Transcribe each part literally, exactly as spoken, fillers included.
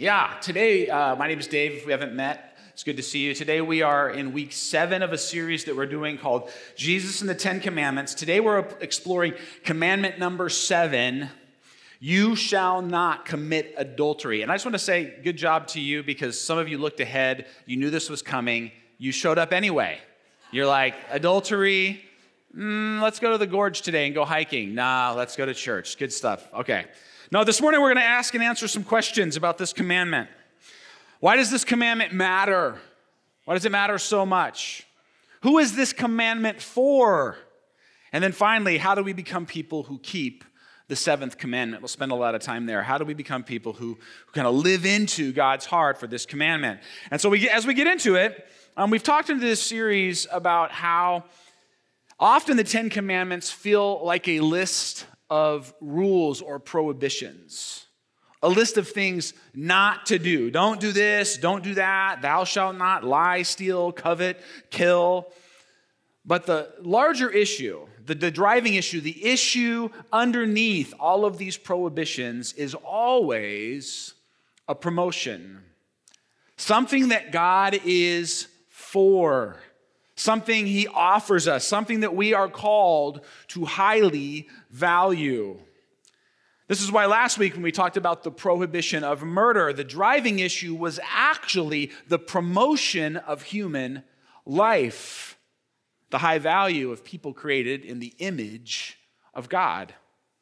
Yeah, today, uh, my name is Dave. If we haven't met, it's good to see you. Today we are in week seven of a series that we're doing called Jesus and the Ten Commandments. Today we're exploring commandment number seven, you shall not commit adultery. And I just want to say good job to you because some of you looked ahead, you knew this was coming, you showed up anyway. You're like, adultery, mm, let's go to the gorge today and go hiking. Nah, let's go to church. Good stuff. Okay. Now, this morning we're going to ask and answer some questions about this commandment. Why does this commandment matter? Why does it matter so much? Who is this commandment for? And then finally, how do we become people who keep the seventh commandment? We'll spend a lot of time there. How do we become people who, who kind of live into God's heart for this commandment? And so we, as we get into it, um, we've talked in this series about how often the Ten Commandments feel like a list of rules or prohibitions, a list of things not to do. Don't do this, don't do that, thou shalt not lie, steal, covet, kill. But the larger issue, the, the driving issue, the issue underneath all of these prohibitions is always a promotion. Something that God is for. Something he offers us, something that we are called to highly value. This is why last week when we talked about the prohibition of murder, the driving issue was actually the promotion of human life, the high value of people created in the image of God.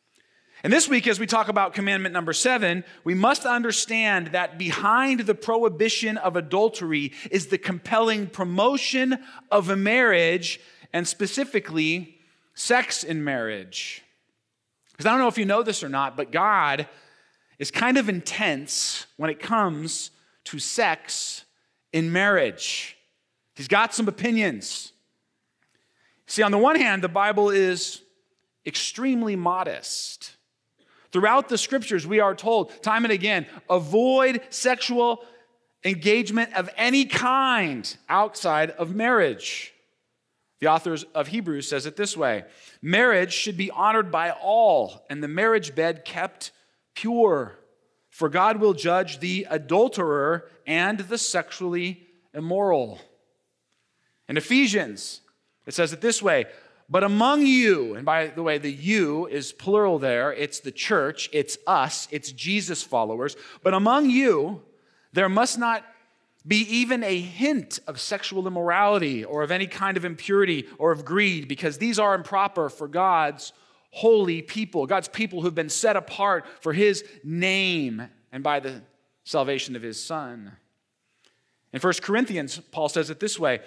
And this week, as we talk about commandment number seven, we must understand that behind the prohibition of adultery is the compelling promotion of a marriage, and specifically, sex in marriage. Because I don't know if you know this or not, but God is kind of intense when it comes to sex in marriage. He's got some opinions. See, on the one hand, the Bible is extremely modest. Throughout the scriptures, we are told time and again, avoid sexual engagement of any kind outside of marriage. The author of Hebrews says it this way: marriage should be honored by all, and the marriage bed kept pure. For God will judge the adulterer and the sexually immoral. In Ephesians, it says it this way: but among you, and by the way, the you is plural there, it's the church, it's us, it's Jesus followers, but among you, there must not be even a hint of sexual immorality or of any kind of impurity or of greed, because these are improper for God's holy people, God's people who've been set apart for his name and by the salvation of his Son. In First Corinthians, Paul says it this way: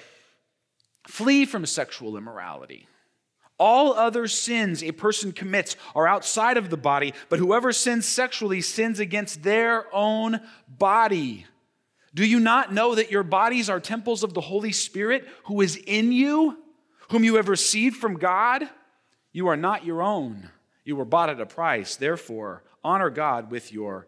flee from sexual immorality. All other sins a person commits are outside of the body, but whoever sins sexually sins against their own body. Do you not know that your bodies are temples of the Holy Spirit who is in you, whom you have received from God? You are not your own. You were bought at a price. Therefore, honor God with your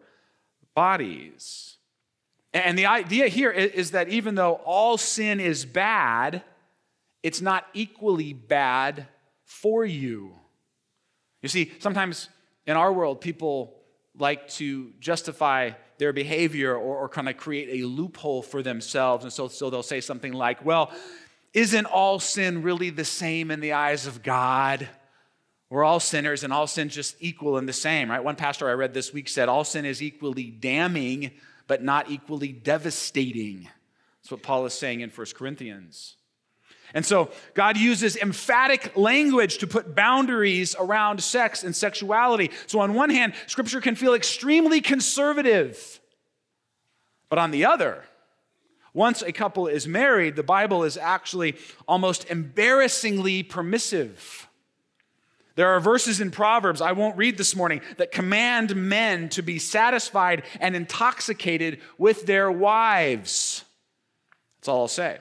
bodies. And the idea here is that even though all sin is bad, it's not equally bad for you. You see, sometimes in our world, people like to justify their behavior or, or kind of create a loophole for themselves. And so, so they'll say something like, well, isn't all sin really the same in the eyes of God? We're all sinners and all sin's just equal and the same, right? One pastor I read this week said, all sin is equally damning, but not equally devastating. That's what Paul is saying in First Corinthians. And so God uses emphatic language to put boundaries around sex and sexuality. So on one hand, Scripture can feel extremely conservative. But on the other, once a couple is married, the Bible is actually almost embarrassingly permissive. There are verses in Proverbs, I won't read this morning, that command men to be satisfied and intoxicated with their wives. That's all I'll say.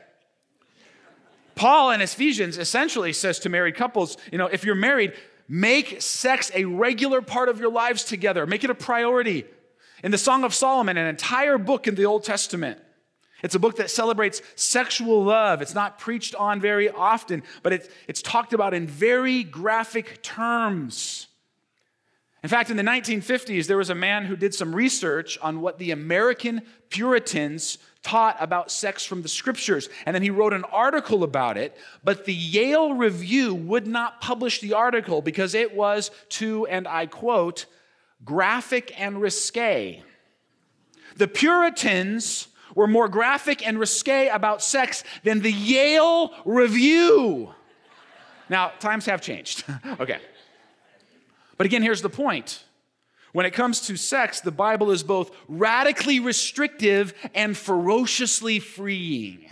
Paul in Ephesians essentially says to married couples, you know, if you're married, make sex a regular part of your lives together. Make it a priority. In the Song of Solomon, an entire book in the Old Testament, it's a book that celebrates sexual love. It's not preached on very often, but it's, it's talked about in very graphic terms. In fact, in the nineteen fifties, there was a man who did some research on what the American Puritans taught about sex from the scriptures, and then he wrote an article about it, but the Yale Review would not publish the article because it was too, and I quote, graphic and risque. The Puritans were more graphic and risque about sex than the Yale Review. Now, times have changed. Okay. But again, here's the point. When it comes to sex, the Bible is both radically restrictive and ferociously freeing.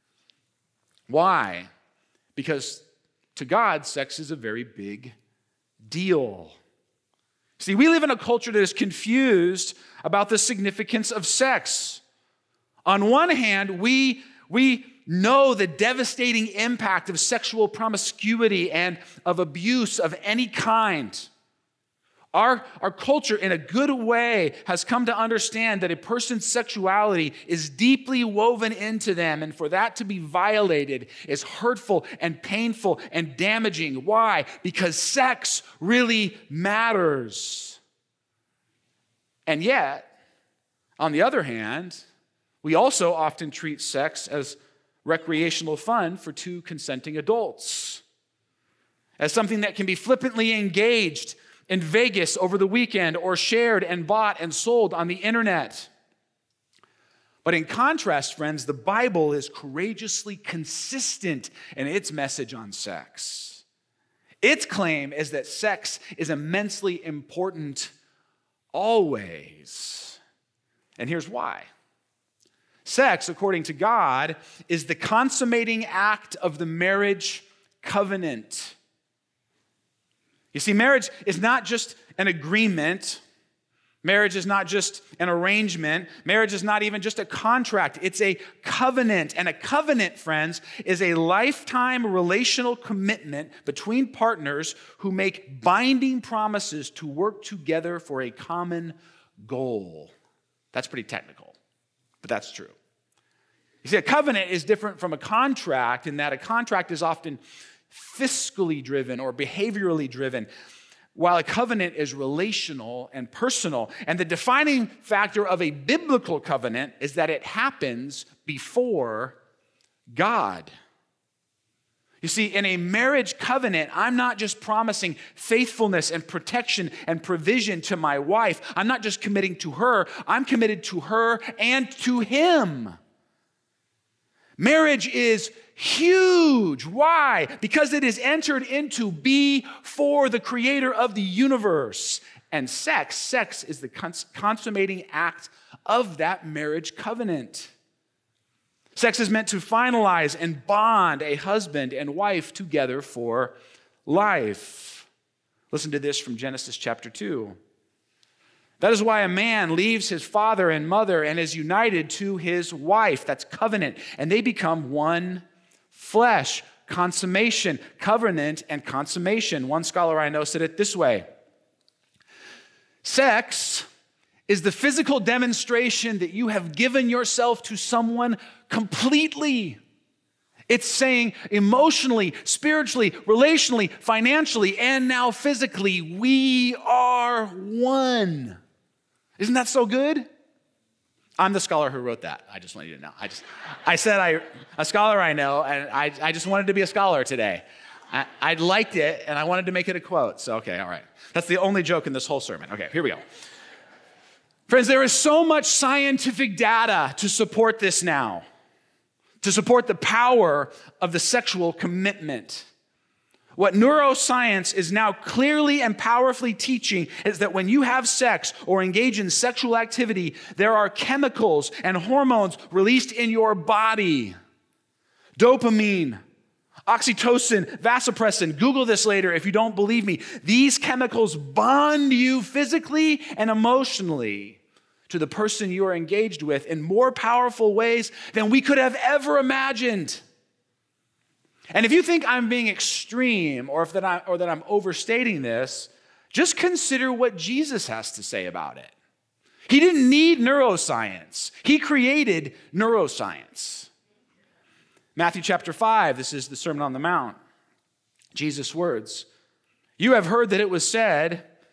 Why? Because to God, sex is a very big deal. See, we live in a culture that is confused about the significance of sex. On one hand, we, we know the devastating impact of sexual promiscuity and of abuse of any kind. Our, our culture, in a good way, has come to understand that a person's sexuality is deeply woven into them, and for that to be violated is hurtful and painful and damaging. Why? Because sex really matters. And yet, on the other hand, we also often treat sex as recreational fun for two consenting adults, as something that can be flippantly engaged in Vegas over the weekend or shared and bought and sold on the internet. But in contrast, friends, the Bible is courageously consistent in its message on sex. Its claim is that sex is immensely important always. And here's why. Sex, according to God, is the consummating act of the marriage covenant. You see, marriage is not just an agreement. Marriage is not just an arrangement. Marriage is not even just a contract. It's a covenant. And a covenant, friends, is a lifetime relational commitment between partners who make binding promises to work together for a common goal. That's pretty technical, but that's true. You see, a covenant is different from a contract in that a contract is often fiscally driven or behaviorally driven, while a covenant is relational and personal. And the defining factor of a biblical covenant is that it happens before God. You see, in a marriage covenant, I'm not just promising faithfulness and protection and provision to my wife. I'm not just committing to her. I'm committed to her and to him. Marriage is huge. Why? Because it is entered into before the creator of the universe. And sex, sex is the cons- consummating act of that marriage covenant. Sex is meant to finalize and bond a husband and wife together for life. Listen to this from Genesis chapter two. That is why a man leaves his father and mother and is united to his wife. That's covenant. And they become one flesh. Consummation, covenant, and consummation. One scholar I know said it this way. Sex is the physical demonstration that you have given yourself to someone completely. It's saying emotionally, spiritually, relationally, financially, and now physically, we are one. Isn't that so good? I'm the scholar who wrote that. I just want you to know. I just, I said I, a scholar I know, and I, I just wanted to be a scholar today. I, I liked it, and I wanted to make it a quote. So, okay, all right. That's the only joke in this whole sermon. Okay, here we go. Friends, there is so much scientific data to support this now, to support the power of the sexual commitment. What neuroscience is now clearly and powerfully teaching is that when you have sex or engage in sexual activity, there are chemicals and hormones released in your body. Dopamine, oxytocin, vasopressin. Google this later if you don't believe me. These chemicals bond you physically and emotionally to the person you are engaged with in more powerful ways than we could have ever imagined. And if you think I'm being extreme or if that I, or that I'm overstating this, just consider what Jesus has to say about it. He didn't need neuroscience. He created neuroscience. Matthew chapter five, this is the Sermon on the Mount. Jesus' words, "You have heard that it was said,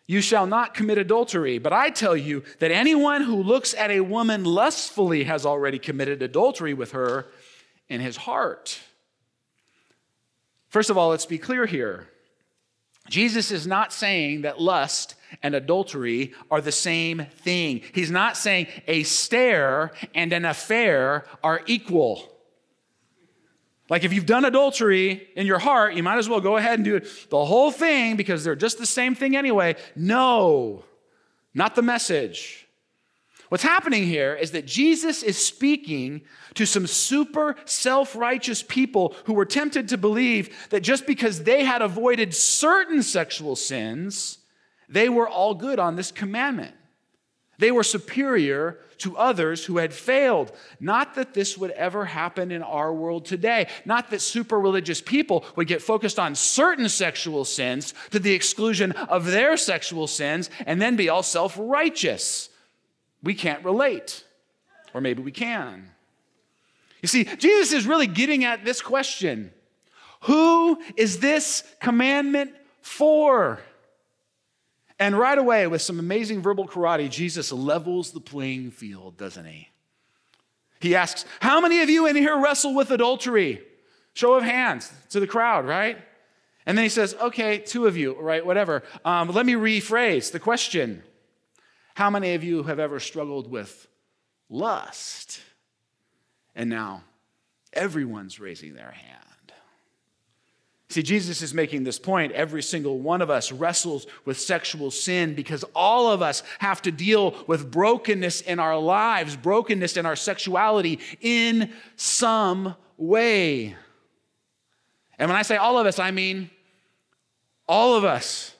You shall not commit adultery. But I tell you that anyone who looks at a woman lustfully has already committed adultery with her in his heart. First of all, let's be clear here. Jesus is not saying that lust and adultery are the same thing. He's not saying a stare and an affair are equal. Like if you've done adultery in your heart, you might as well go ahead and do the whole thing because they're just the same thing anyway. No, not the message. What's happening here is that Jesus is speaking to some super self-righteous people who were tempted to believe that just because they had avoided certain sexual sins, they were all good on this commandment. They were superior to others who had failed. Not that this would ever happen in our world today. Not that super religious people would get focused on certain sexual sins to the exclusion of their sexual sins and then be all self-righteous. We can't relate. Or maybe we can. You see, Jesus is really getting at this question. Who is this commandment for? And right away, with some amazing verbal karate, Jesus levels the playing field, doesn't he? He asks, how many of you in here wrestle with adultery? Show of hands to the crowd, right? And then he says, okay, two of you, right, whatever. Um, let me rephrase the question. How many of you have ever struggled with lust? And now everyone's raising their hand. See, Jesus is making this point. Every single one of us wrestles with sexual sin because all of us have to deal with brokenness in our lives, brokenness in our sexuality in some way. And when I say all of us, I mean all of us.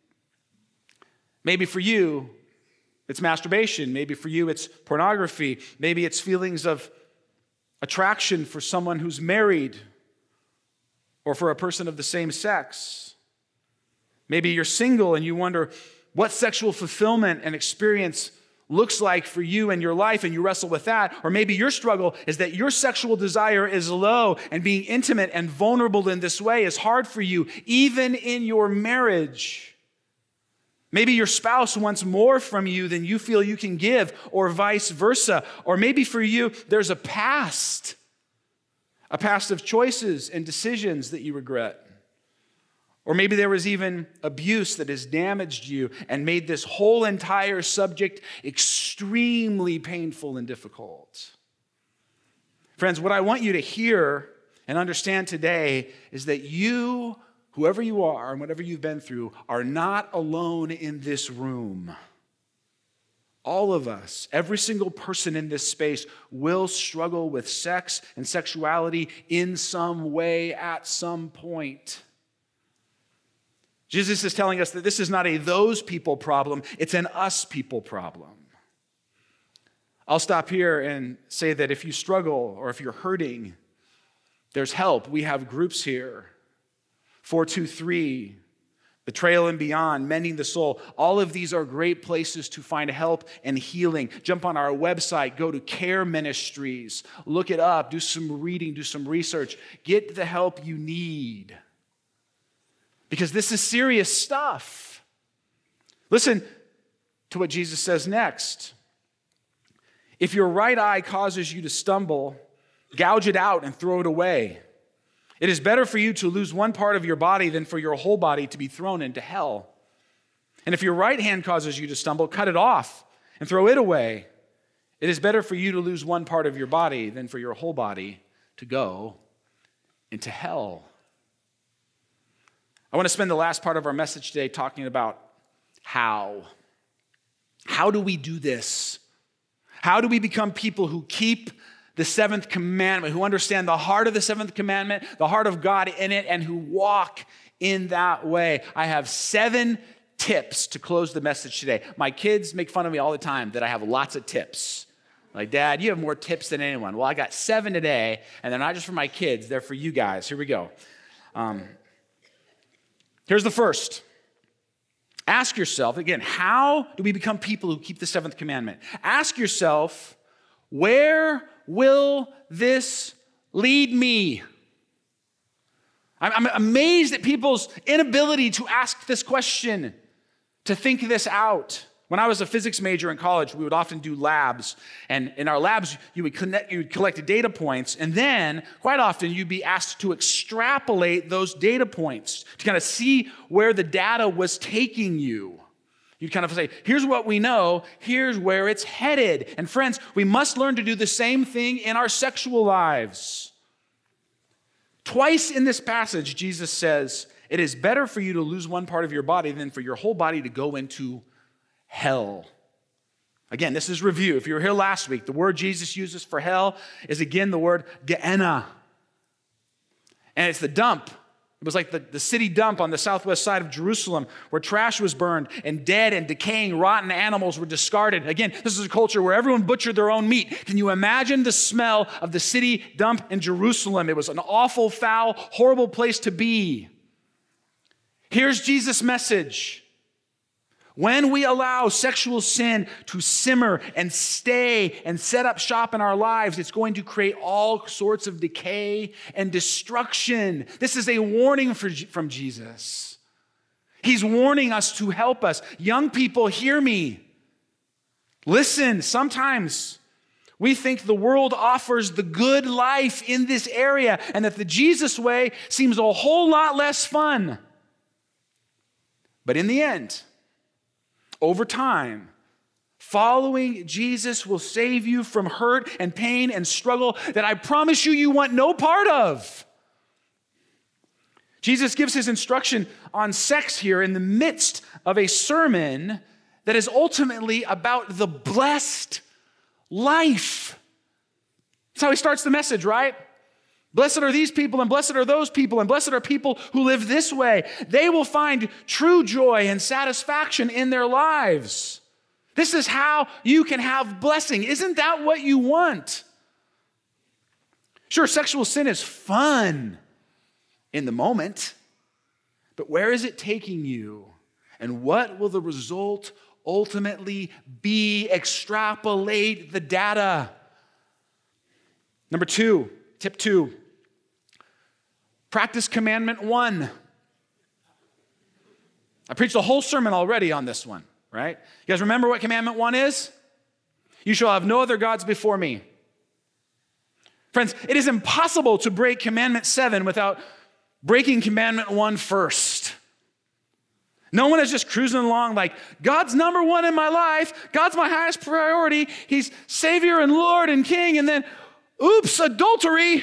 Maybe for you, it's masturbation. Maybe for you, it's pornography. Maybe it's feelings of attraction for someone who's married or for a person of the same sex. Maybe you're single and you wonder what sexual fulfillment and experience looks like for you in your life, and you wrestle with that. Or maybe your struggle is that your sexual desire is low, and being intimate and vulnerable in this way is hard for you, even in your marriage. Maybe your spouse wants more from you than you feel you can give, or vice versa. Or maybe for you, there's a past, a past of choices and decisions that you regret. Or maybe there was even abuse that has damaged you and made this whole entire subject extremely painful and difficult. Friends, what I want you to hear and understand today is that you, whoever you are and whatever you've been through, are not alone in this room. All of us, every single person in this space will struggle with sex and sexuality in some way at some point. Jesus is telling us that this is not a those people problem, it's an us people problem. I'll stop here and say that if you struggle or if you're hurting, there's help. We have groups here. four two three, Betrayal and Beyond, Mending the Soul. All of these are great places to find help and healing. Jump on our website, go to Care Ministries, look it up, do some reading, do some research. Get the help you need. Because this is serious stuff. Listen to what Jesus says next. If your right eye causes you to stumble, gouge it out and throw it away. It is better for you to lose one part of your body than for your whole body to be thrown into hell. And if your right hand causes you to stumble, cut it off and throw it away. It is better for you to lose one part of your body than for your whole body to go into hell. I want to spend the last part of our message today talking about how. How do we do this? How do we become people who keep the seventh commandment, who understand the heart of the seventh commandment, the heart of God in it, and who walk in that way? I have seven tips to close the message today. My kids make fun of me all the time that I have lots of tips. Like, Dad, you have more tips than anyone. Well, I got seven today, and they're not just for my kids, they're for you guys. Here we go. Um, here's the first. Ask yourself, again, how do we become people who keep the seventh commandment? Ask yourself, where will this lead me? I'm amazed at people's inability to ask this question, to think this out. When I was a physics major in college, we would often do labs. And in our labs, you would, connect, you would collect data points. And then, quite often, you'd be asked to extrapolate those data points to kind of see where the data was taking you. You'd kind of say, here's what we know, here's where it's headed. And friends, we must learn to do the same thing in our sexual lives. Twice in this passage, Jesus says, it is better for you to lose one part of your body than for your whole body to go into hell. Again, this is review. If you were here last week, the word Jesus uses for hell is again the word Gehenna. And it's the dump. It was like the, the city dump on the southwest side of Jerusalem where trash was burned and dead and decaying rotten animals were discarded. Again, this is a culture where everyone butchered their own meat. Can you imagine the smell of the city dump in Jerusalem? It was an awful, foul, horrible place to be. Here's Jesus' message. When we allow sexual sin to simmer and stay and set up shop in our lives, it's going to create all sorts of decay and destruction. This is a warning for, from Jesus. He's warning us to help us. Young people, hear me. Listen, sometimes we think the world offers the good life in this area and that the Jesus way seems a whole lot less fun. But in the end, over time, following Jesus will save you from hurt and pain and struggle that I promise you, you want no part of. Jesus gives his instruction on sex here in the midst of a sermon that is ultimately about the blessed life. That's how he starts the message, right? Blessed are these people, and blessed are those people, and blessed are people who live this way. They will find true joy and satisfaction in their lives. This is how you can have blessing. Isn't that what you want? Sure, sexual sin is fun in the moment, but where is it taking you? And what will the result ultimately be? Extrapolate the data. Number two. Tip two, practice commandment one. I preached a whole sermon already on this one, right? You guys remember what commandment one is? You shall have no other gods before me. Friends, it is impossible to break commandment seven without breaking commandment one first. No one is just cruising along like, God's number one in my life. God's my highest priority. He's Savior and Lord and King, and then oops, adultery.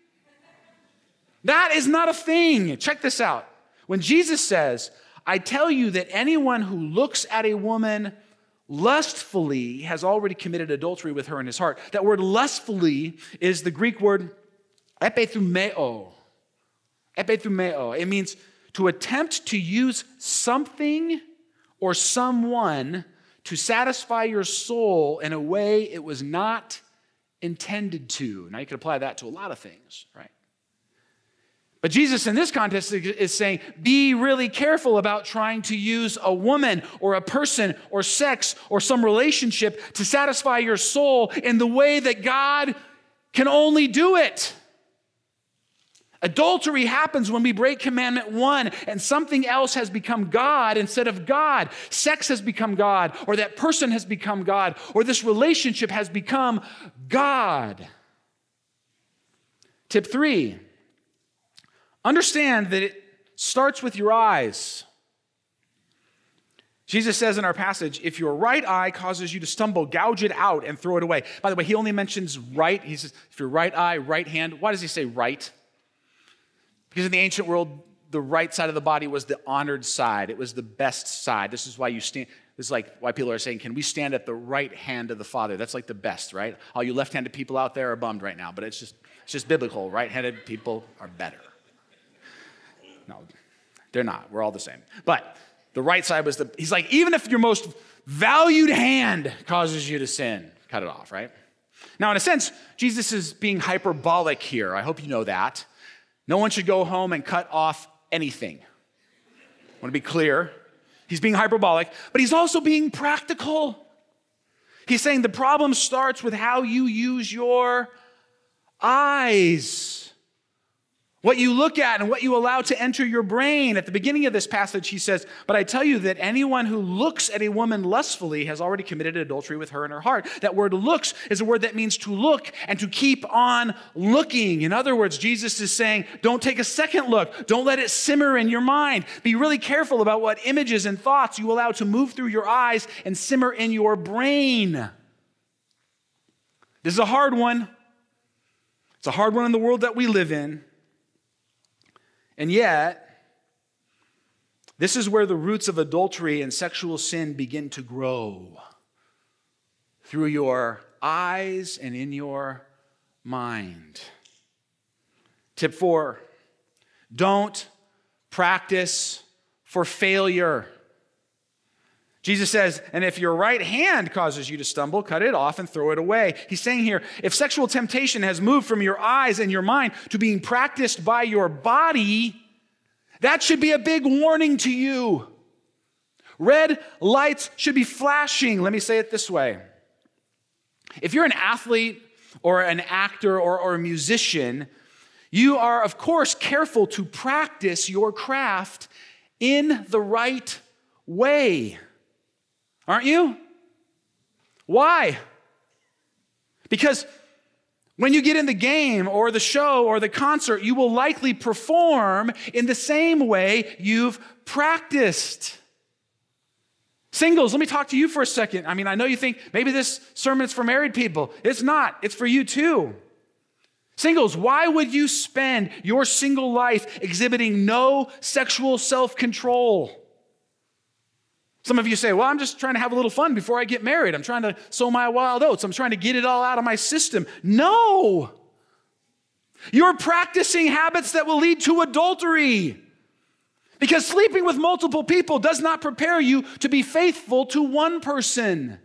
That is not a thing. Check this out. When Jesus says, I tell you that anyone who looks at a woman lustfully has already committed adultery with her in his heart. That word lustfully is the Greek word epithumeo. Epithumeo. It means to attempt to use something or someone to satisfy your soul in a way it was not intended to. Now you can apply that to a lot of things, right? But Jesus in this context is saying, be really careful about trying to use a woman or a person or sex or some relationship to satisfy your soul in the way that God can only do it. Adultery happens when we break commandment one and something else has become God instead of God. Sex has become God, or that person has become God, or this relationship has become God. Tip three, understand that it starts with your eyes. Jesus says in our passage, if your right eye causes you to stumble, gouge it out and throw it away. By the way, he only mentions right. He says, if your right eye, right hand, why does he say right? Because in the ancient world, the right side of the body was the honored side. It was the best side. This is why you stand, this is like why people are saying, can we stand at the right hand of the Father? That's like the best, right? All you left-handed people out there are bummed right now, but it's just, it's just biblical. Right-handed people are better. No, they're not. We're all the same. But the right side was the, he's like, even if your most valued hand causes you to sin, cut it off, right? Now, in a sense, Jesus is being hyperbolic here. I hope you know that. No one should go home and cut off anything. I want to be clear. He's being hyperbolic, but he's also being practical. He's saying the problem starts with how you use your eyes. What you look at and what you allow to enter your brain. At the beginning of this passage, he says, but I tell you that anyone who looks at a woman lustfully has already committed adultery with her in her heart. That word looks is a word that means to look and to keep on looking. In other words, Jesus is saying, don't take a second look. Don't let it simmer in your mind. Be really careful about what images and thoughts you allow to move through your eyes and simmer in your brain. This is a hard one. It's a hard one in the world that we live in. And yet, this is where the roots of adultery and sexual sin begin to grow. Through your eyes and in your mind. Tip four, don't practice for failure. Jesus says, and if your right hand causes you to stumble, cut it off and throw it away. He's saying here, if sexual temptation has moved from your eyes and your mind to being practiced by your body, that should be a big warning to you. Red lights should be flashing. Let me say it this way. If you're an athlete or an actor or, or a musician, you are, of course, careful to practice your craft in the right way. Aren't you? Why? Because when you get in the game or the show or the concert, you will likely perform in the same way you've practiced. Singles, let me talk to you for a second. I mean, I know you think maybe this sermon is for married people. It's not. It's for you too. Singles, why would you spend your single life exhibiting no sexual self-control? Some of you say, well, I'm just trying to have a little fun before I get married. I'm trying to sow my wild oats. I'm trying to get it all out of my system. No. You're practicing habits that will lead to adultery. Because sleeping with multiple people does not prepare you to be faithful to one person.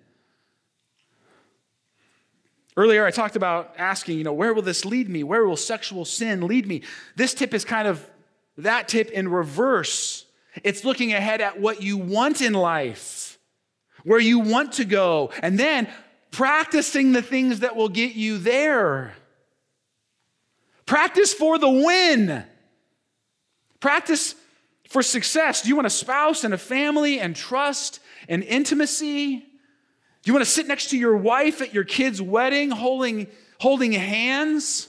Earlier, I talked about asking, you know, where will this lead me? Where will sexual sin lead me? This tip is kind of that tip in reverse. It's looking ahead at what you want in life, where you want to go, and then practicing the things that will get you there. Practice for the win. Practice for success. Do you want a spouse and a family and trust and intimacy? Do you want to sit next to your wife at your kid's wedding holding, holding hands?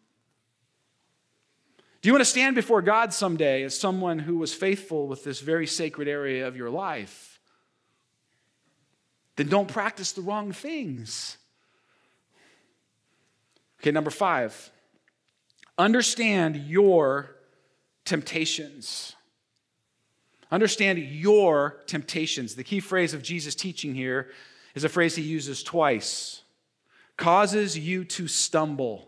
Do you want to stand before God someday as someone who was faithful with this very sacred area of your life? Then don't practice the wrong things. Okay, number five. Understand your temptations. Understand your temptations. The key phrase of Jesus' teaching here is a phrase he uses twice. Causes you to stumble.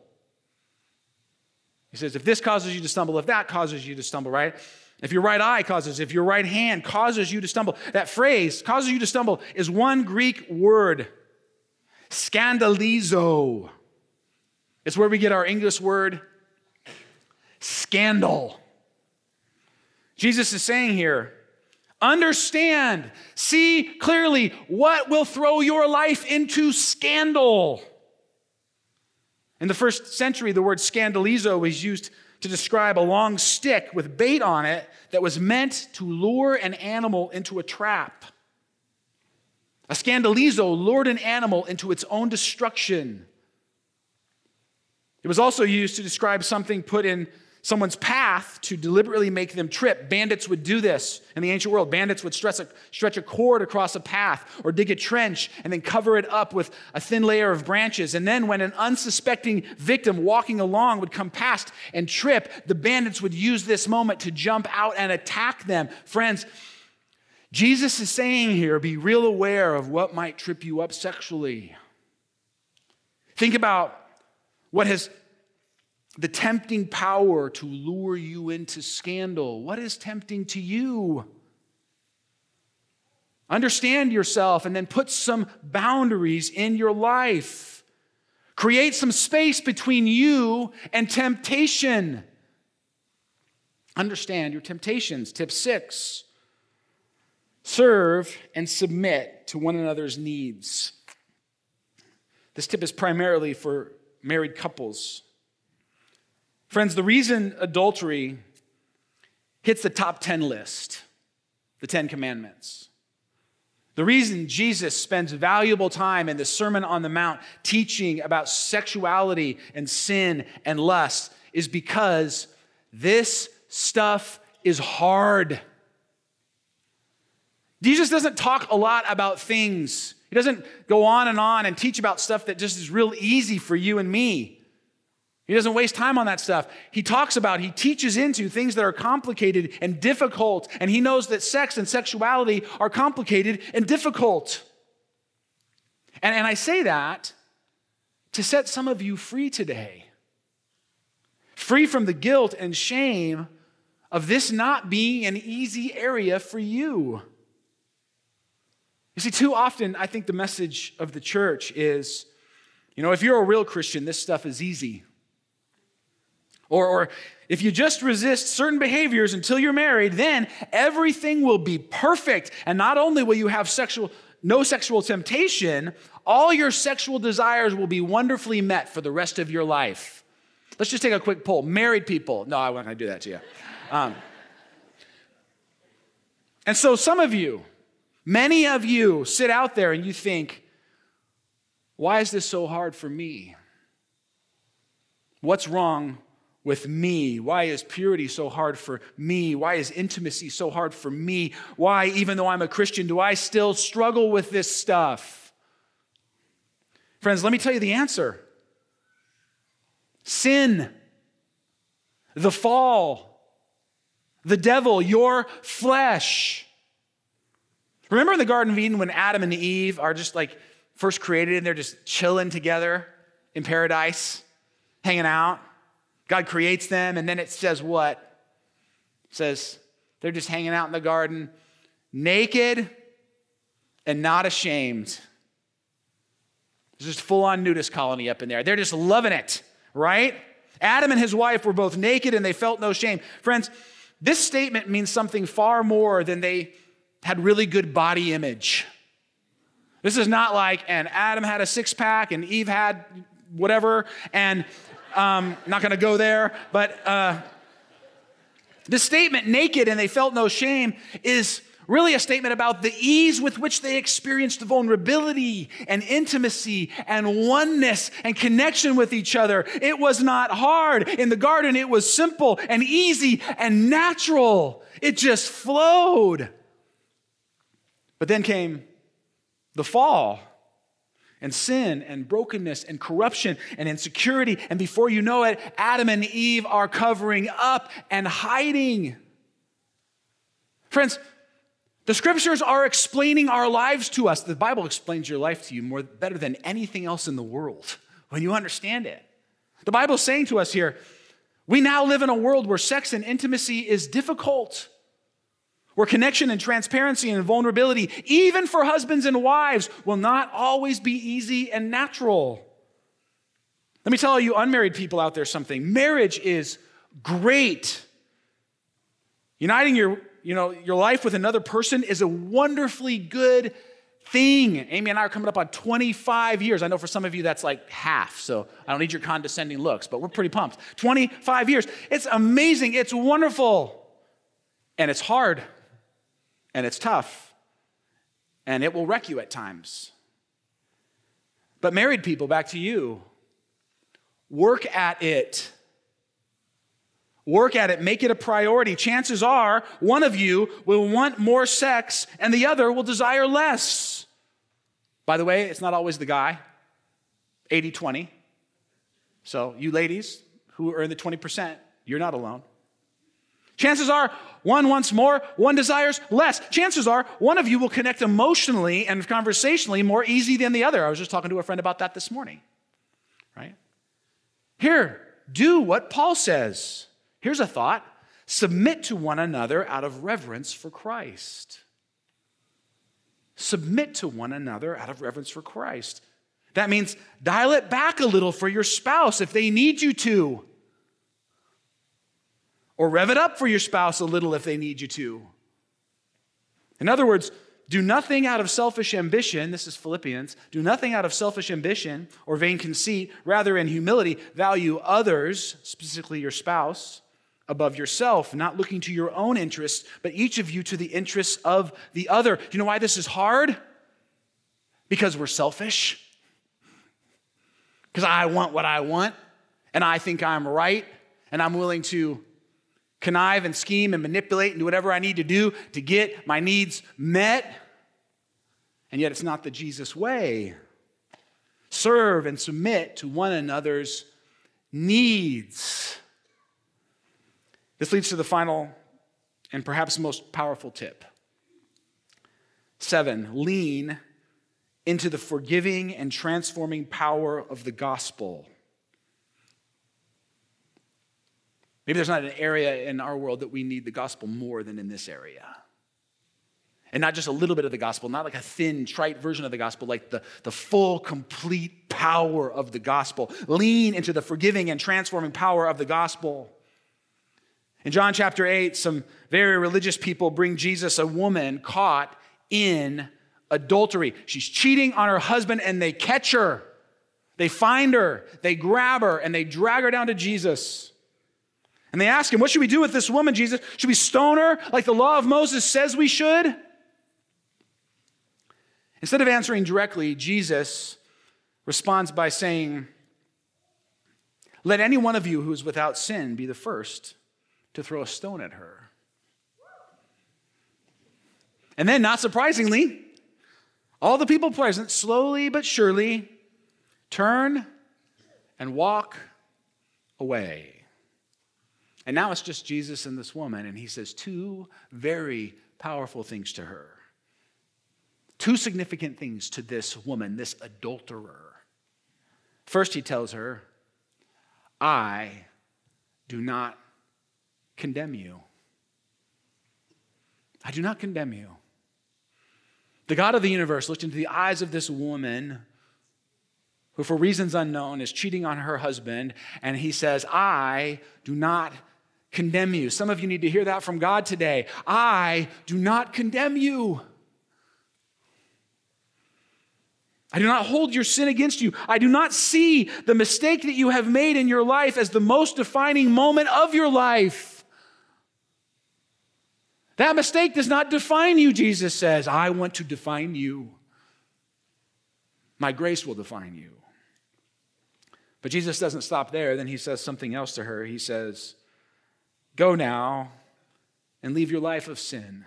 He says, if this causes you to stumble, if that causes you to stumble, right? If your right eye causes, if your right hand causes you to stumble. That phrase, causes you to stumble, is one Greek word, scandalizo. It's where we get our English word, scandal. Jesus is saying here, understand, see clearly what will throw your life into scandal. In the first century, the word scandalizo was used to describe a long stick with bait on it that was meant to lure an animal into a trap. A scandalizo lured an animal into its own destruction. It was also used to describe something put in someone's path to deliberately make them trip. Bandits would do this in the ancient world. Bandits would stretch a, stretch a cord across a path or dig a trench and then cover it up with a thin layer of branches. And then when an unsuspecting victim walking along would come past and trip, the bandits would use this moment to jump out and attack them. Friends, Jesus is saying here, be real aware of what might trip you up sexually. Think about what has the tempting power to lure you into scandal. What is tempting to you? Understand yourself and then put some boundaries in your life. Create some space between you and temptation. Understand your temptations. Tip six, serve and submit to one another's needs. This tip is primarily for married couples. Friends, the reason adultery hits the top ten list, the Ten Commandments, the reason Jesus spends valuable time in the Sermon on the Mount teaching about sexuality and sin and lust is because this stuff is hard. Jesus doesn't talk a lot about things. He doesn't go on and on and teach about stuff that just is real easy for you and me. He doesn't waste time on that stuff. He talks about, he teaches into things that are complicated and difficult, and he knows that sex and sexuality are complicated and difficult. And, and I say that to set some of you free today. Free from the guilt and shame of this not being an easy area for you. You see, too often, I think the message of the church is, you know, if you're a real Christian, this stuff is easy. Or, or if you just resist certain behaviors until you're married, then everything will be perfect. And not only will you have sexual, no sexual temptation, all your sexual desires will be wonderfully met for the rest of your life. Let's just take a quick poll. Married people. No, I'm not going to do that to you. Um, and so some of you, many of you sit out there and you think, why is this so hard for me? What's wrong with me? Why is purity so hard for me? Why is intimacy so hard for me? Why, even though I'm a Christian, do I still struggle with this stuff? Friends, let me tell you the answer. Sin, the fall, the devil, your flesh. Remember in the Garden of Eden when Adam and Eve are just like first created and they're just chilling together in paradise, hanging out? God creates them, and then it says what? It says they're just hanging out in the garden, naked and not ashamed. There's just full-on nudist colony up in there. They're just loving it, right? Adam and his wife were both naked, and they felt no shame. Friends, this statement means something far more than they had really good body image. This is not like, and Adam had a six-pack, and Eve had whatever, and Um, not going to go there, but uh, the statement, naked and they felt no shame, is really a statement about the ease with which they experienced vulnerability and intimacy and oneness and connection with each other. It was not hard. In the garden, it was simple and easy and natural. It just flowed. But then came the fall. And sin and brokenness and corruption and insecurity. And before you know it, Adam and Eve are covering up and hiding. Friends, the scriptures are explaining our lives to us. The Bible explains your life to you more better than anything else in the world when you understand it. The Bible is saying to us here, we now live in a world where sex and intimacy is difficult. Where connection and transparency and vulnerability, even for husbands and wives, will not always be easy and natural. Let me tell you unmarried people out there something. Marriage is great. Uniting your, you know, your life with another person is a wonderfully good thing. Amy and I are coming up on twenty-five years. I know for some of you that's like half, so I don't need your condescending looks, but we're pretty pumped. twenty-five years. It's amazing. It's wonderful. And it's hard. And it's tough, and it will wreck you at times. But married people, back to you, work at it. Work at it, make it a priority. Chances are one of you will want more sex and the other will desire less. By the way, it's not always the guy, eighty twenty. So you ladies who are in the twenty percent, you're not alone. Chances are one wants more, one desires less. Chances are one of you will connect emotionally and conversationally more easy than the other. I was just talking to a friend about that this morning, right? Here, do what Paul says. Here's a thought. Submit to one another out of reverence for Christ. Submit to one another out of reverence for Christ. That means dial it back a little for your spouse if they need you to. Or rev it up for your spouse a little if they need you to. In other words, Do nothing out of selfish ambition, this is Philippians, do nothing out of selfish ambition or vain conceit, rather in humility value others, specifically your spouse, above yourself, not looking to your own interests, but each of you to the interests of the other. Do you know why this is hard? Because we're selfish. Because I want what I want, and I think I'm right, and I'm willing to connive and scheme and manipulate and do whatever I need to do to get my needs met. And yet it's not the Jesus way. Serve and submit to one another's needs. This leads to the final and perhaps most powerful tip. Seven, lean into the forgiving and transforming power of the gospel. Maybe there's not an area in our world that we need the gospel more than in this area. And not just a little bit of the gospel, not like a thin, trite version of the gospel, like the, the full, complete power of the gospel. Lean into the forgiving and transforming power of the gospel. In John chapter eight, some very religious people bring Jesus a woman caught in adultery. She's cheating on her husband, and they catch her. They find her, they grab her, and they drag her down to Jesus. And they ask him, what should we do with this woman, Jesus? Should we stone her like the law of Moses says we should? Instead of answering directly, Jesus responds by saying, let any one of you who is without sin be the first to throw a stone at her. And then, not surprisingly, all the people present slowly but surely turn and walk away. And now it's just Jesus and this woman, and he says two very powerful things to her. Two significant things to this woman, this adulterer. First, he tells her, I do not condemn you. I do not condemn you. The God of the universe looked into the eyes of this woman who, for reasons unknown, is cheating on her husband, and he says, I do not condemn you. Some of you need to hear that from God today. I do not condemn you. I do not hold your sin against you. I do not see the mistake that you have made in your life as the most defining moment of your life. That mistake does not define you, Jesus says. I want to define you. My grace will define you. But Jesus doesn't stop there. Then he says something else to her. He says, go now and leave your life of sin.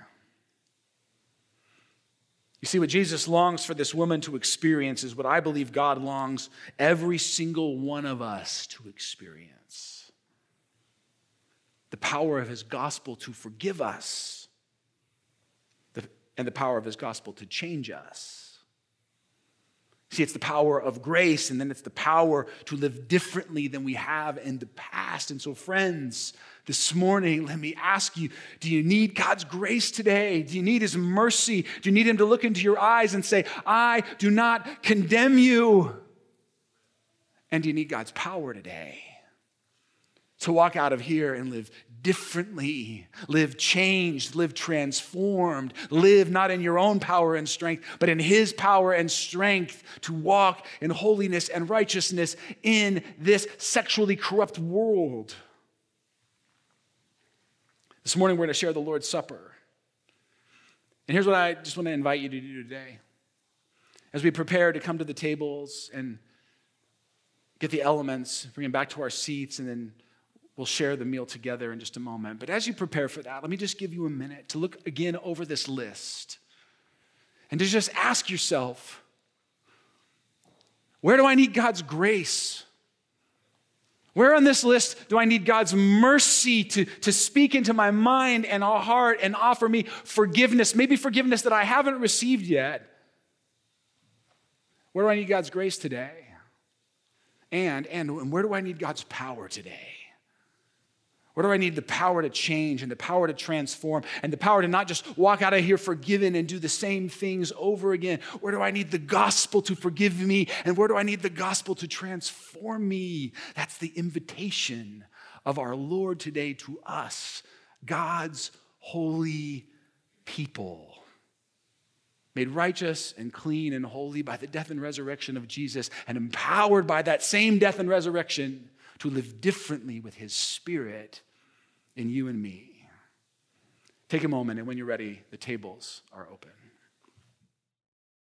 You see, what Jesus longs for this woman to experience is what I believe God longs every single one of us to experience. The power of his gospel to forgive us, and the power of his gospel to change us. See, it's the power of grace, and then it's the power to live differently than we have in the past. And so, friends, this morning, let me ask you, do you need God's grace today? Do you need his mercy? Do you need him to look into your eyes and say, I do not condemn you? And do you need God's power today to walk out of here and live differently, live changed, live transformed, live not in your own power and strength, but in his power and strength to walk in holiness and righteousness in this sexually corrupt world? This morning, we're going to share the Lord's Supper. And here's what I just want to invite you to do today. As we prepare to come to the tables and get the elements, bring them back to our seats, and then we'll share the meal together in just a moment. But as you prepare for that, let me just give you a minute to look again over this list and to just ask yourself, where do I need God's grace? Where on this list do I need God's mercy to, to speak into my mind and heart and offer me forgiveness, maybe forgiveness that I haven't received yet? Where do I need God's grace today? And, and, and where do I need God's power today? Where do I need the power to change and the power to transform and the power to not just walk out of here forgiven and do the same things over again? Where do I need the gospel to forgive me? And where do I need the gospel to transform me? That's the invitation of our Lord today to us, God's holy people. made righteous and clean and holy by the death and resurrection of Jesus, and empowered by that same death and resurrection to live differently with his Spirit in you and me. Take a moment, and when you're ready, the tables are open.